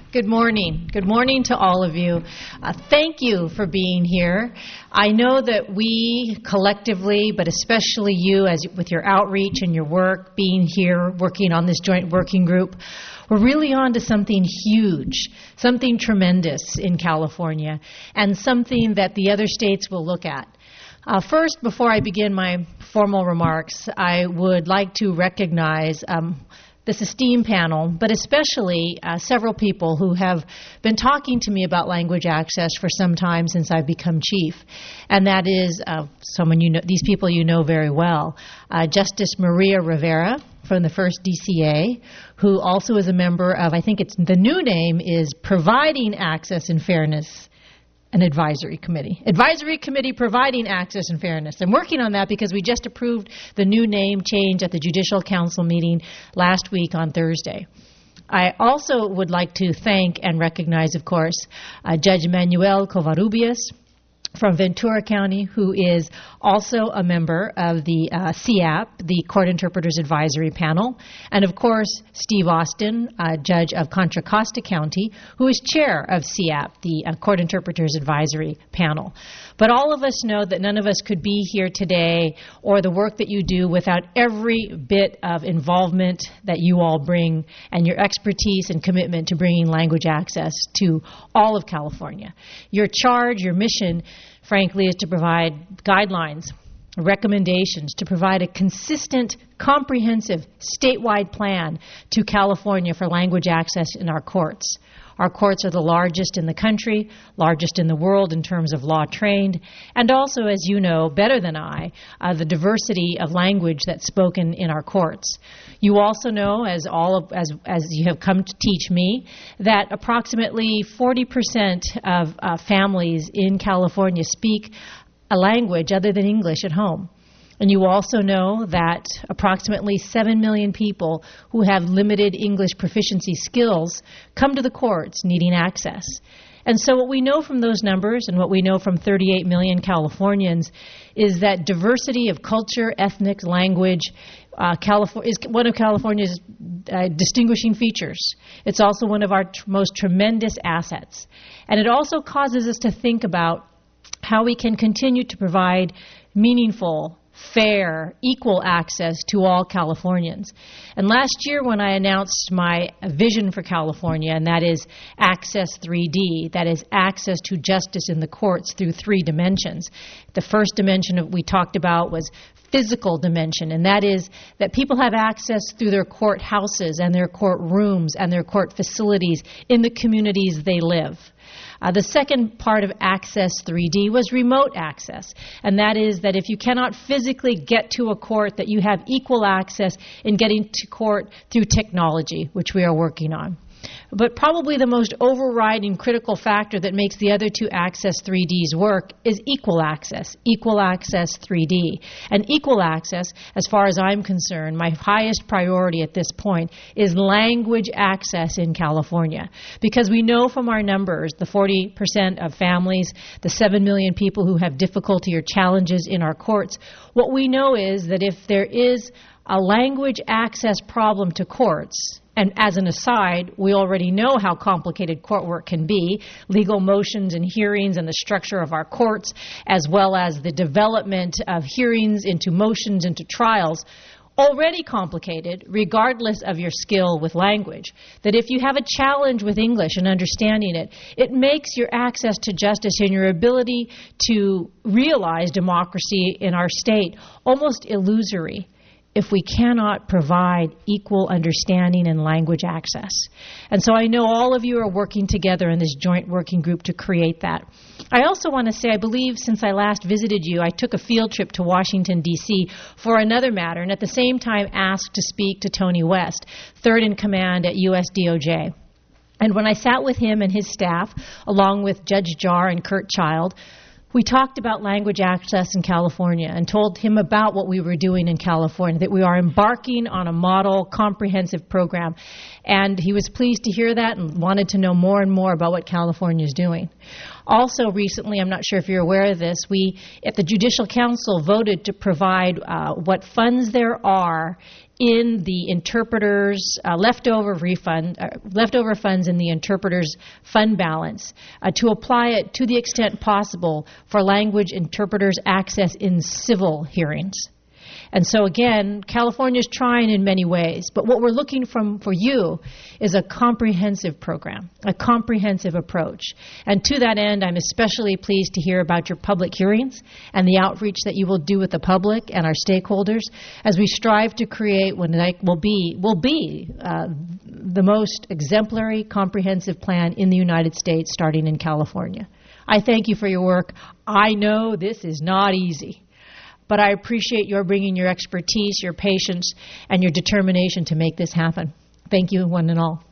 Good morning. Good morning to all of you. Thank you for being here. I know that we collectively, but especially you with your outreach and your work, being here, working on this joint working group, we're really on to something huge, something tremendous in California, and something that the other states will look at. First, before I begin my formal remarks, I would like to recognize this esteemed panel, but especially several people who have been talking to me about language access for some time since I've become chief. And that is someone you know, these people you know very well. Justice Maria Rivera from the First DCA, who also is a member of, I think the new name is Providing Access and Fairness, an advisory committee. Advisory committee providing access and fairness. I'm working on that because we just approved the new name change at the Judicial Council meeting last week on Thursday. I also would like to thank and recognize, of course, Judge Manuel Covarrubias from Ventura County, who is also a member of the CIAP, the Court Interpreters Advisory Panel, and of course, Steve Austin, Judge of Contra Costa County, who is chair of CIAP, the Court Interpreters Advisory Panel. But all of us know that none of us could be here today or the work that you do without every bit of involvement that you all bring and your expertise and commitment to bringing language access to all of California. Your charge, your mission, frankly, is to provide guidelines, recommendations, to provide a consistent, comprehensive, statewide plan to California for language access in our courts. Our courts are the largest in the country, largest in the world in terms of law trained, and also, as you know better than I, the diversity of language that's spoken in our courts. You also know, as you have come to teach me, that approximately 40% of families in California speak a language other than English at home. And you also know that approximately 7 million people who have limited English proficiency skills come to the courts needing access. And so what we know from those numbers and what we know from 38 million Californians is that diversity of culture, ethnic, language is one of California's distinguishing features. It's also one of our most tremendous assets. And it also causes us to think about how we can continue to provide meaningful, fair, equal access to all Californians. And last year when I announced my vision for California, and that is Access 3D, that is access to justice in the courts through 3 dimensions. The first dimension that we talked about was physical dimension, and that is that people have access through their courthouses and their courtrooms and their court facilities in the communities they live. The second part of Access 3D was remote access, and that is that if you cannot physically get to a court, that you have equal access in getting to court through technology, which we are working on. But probably the most overriding critical factor that makes the other 2 Access 3Ds work is equal access 3D. And equal access, as far as I'm concerned, my highest priority at this point is language access in California. Because we know from our numbers, the 40% of families, the 7 million people who have difficulty or challenges in our courts, what we know is that if there is a language access problem to courts, and as an aside, we already know how complicated court work can be, legal motions and hearings and the structure of our courts, as well as the development of hearings into motions into trials, already complicated regardless of your skill with language. That if you have a challenge with English and understanding it, it makes your access to justice and your ability to realize democracy in our state almost illusory if we cannot provide equal understanding and language access. And so I know all of you are working together in this joint working group to create that. I also want to say, I believe since I last visited you, I took a field trip to Washington, D.C. for another matter, and at the same time asked to speak to Tony West, third in command at U.S. DOJ. And when I sat with him and his staff, along with Judge Jar and Kurt Child, we talked about language access in California and told him about what we were doing in California, that we are embarking on a model comprehensive program. And he was pleased to hear that and wanted to know more and more about what California is doing. Also recently, I'm not sure if you're aware of this, we at the Judicial Council voted to provide what funds there are in the interpreters' leftover funds in the interpreters' fund balance to apply it to the extent possible for language interpreters' access in civil hearings. And so again, California's trying in many ways, but what we're looking for you is a comprehensive program, a comprehensive approach. And to that end, I'm especially pleased to hear about your public hearings and the outreach that you will do with the public and our stakeholders as we strive to create what will be the most exemplary, comprehensive plan in the United States, starting in California. I thank you for your work. I know this is not easy, but I appreciate your bringing your expertise, your patience, and your determination to make this happen. Thank you, one and all.